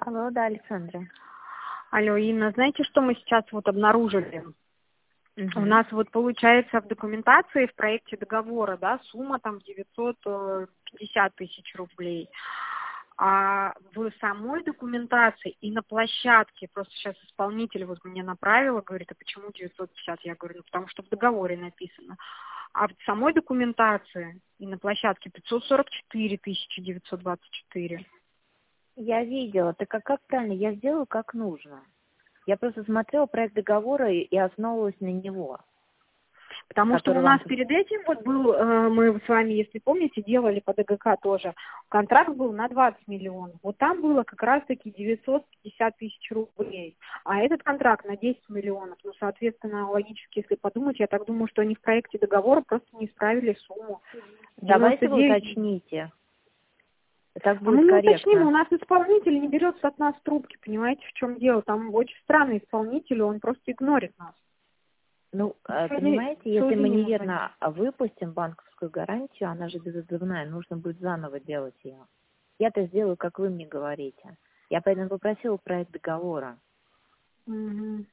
Алло, да, Александра. Алло, Инна, знаете, что мы сейчас вот обнаружили? У нас вот получается в документации, в проекте договора, да, сумма там 950 тысяч рублей. А в самой документации и на площадке, просто сейчас исполнитель вот мне направила, говорит, а почему 950? Я говорю, ну потому что в договоре написано. А в самой документации и на площадке 544 924. Я видела. Так как правильно? Я сделаю как нужно. Я просто смотрела проект договора и основывалась на него. Потому что у нас перед этим вот был, мы с вами, если помните, делали по ДГК тоже, контракт был на 20 миллионов. Вот там было как раз-таки 950 тысяч рублей. А этот контракт на 10 миллионов. Ну, соответственно, логически, если подумать, я так думаю, что они в проекте договора просто не исправили сумму. Давайте вы уточните. Так будет мы не корректно. уточним, у нас исполнитель не берется от нас трубки, понимаете, в чем дело? Там очень странный исполнитель, он просто игнорит нас. Ну, понимаете, если мы неверно выпустим банковскую гарантию, она же безотзывная, нужно будет заново делать ее. Я-то сделаю, как вы мне говорите. Я поэтому попросила проект договора. Угу.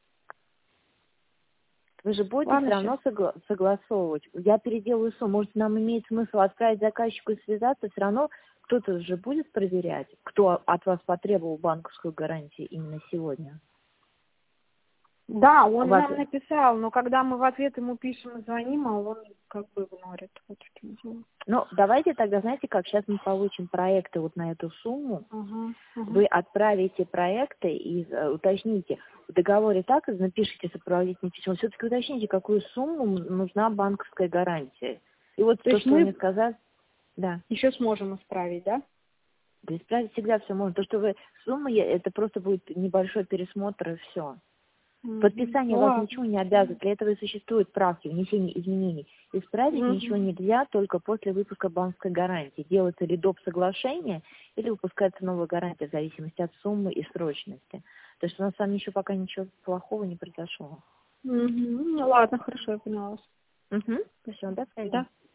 Вы же будете все равно согласовывать. Я переделаю сумму. Может, нам имеет смысл отправить заказчику и связаться, все равно кто-то же будет проверять, кто от вас потребовал банковскую гарантию именно сегодня. Да, он нам написал, но когда мы в ответ ему пишем и звоним, а он как бы игнорит. Вот в чем дело. Ну, давайте тогда, знаете как, сейчас мы получим проекты вот на эту сумму. Вы отправите проекты и уточните. В договоре так напишите сопроводительное письмо. Все-таки уточните, какую сумму нужна банковская гарантия. И вот то, что вы мне сказали, да. Еще сможем исправить, да? Да, исправить всегда все можно. То, что вы сумма, это просто будет небольшой пересмотр и все. Подписание вас ничего не обязывает. Для этого и существуют правки, внесение изменений. Исправить ничего нельзя только после выпуска банковской гарантии. Делается ли доп. Соглашение или выпускается новая гарантия в зависимости от суммы и срочности. То есть у нас с вами еще пока ничего плохого не произошло. Ну ладно, хорошо, я поняла вас. Спасибо, до связи. Да.